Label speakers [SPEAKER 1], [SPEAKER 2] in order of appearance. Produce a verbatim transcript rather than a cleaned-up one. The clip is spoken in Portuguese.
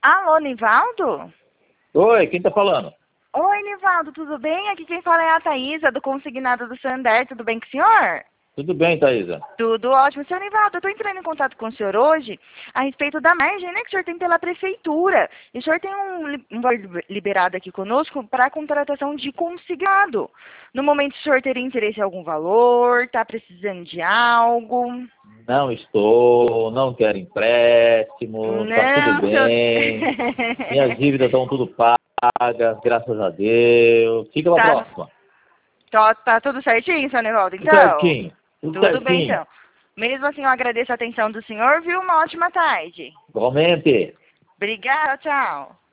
[SPEAKER 1] Alô, Nivaldo?
[SPEAKER 2] Oi, quem tá falando?
[SPEAKER 1] Oi, Nivaldo, tudo bem? Aqui quem fala é a Thaísa, do Consignado do Sander. Tudo bem com o senhor?
[SPEAKER 2] Tudo bem, Thaísa?
[SPEAKER 1] Tudo ótimo. Senhor Nivaldo, eu estou entrando em contato com o senhor hoje a respeito da margem, né, que o senhor tem pela prefeitura. E o senhor tem um, li- um valor liberado aqui conosco para a contratação de consignado. No momento, o senhor teria interesse em algum valor? Está precisando de algo?
[SPEAKER 2] Não estou, não quero empréstimo, tá tudo
[SPEAKER 1] Não, senhor...
[SPEAKER 2] bem. Minhas dívidas estão tudo pagas, graças a Deus. Fica pra
[SPEAKER 1] tá,
[SPEAKER 2] próxima.
[SPEAKER 1] tá, tá tudo certinho, senhor Nivaldo,
[SPEAKER 2] Tudo
[SPEAKER 1] então?
[SPEAKER 2] certinho, tudo
[SPEAKER 1] Tudo bem,
[SPEAKER 2] certinho.
[SPEAKER 1] então. Mesmo assim, eu agradeço a atenção do senhor, viu? Uma ótima tarde.
[SPEAKER 2] Igualmente.
[SPEAKER 1] Obrigada, tchau.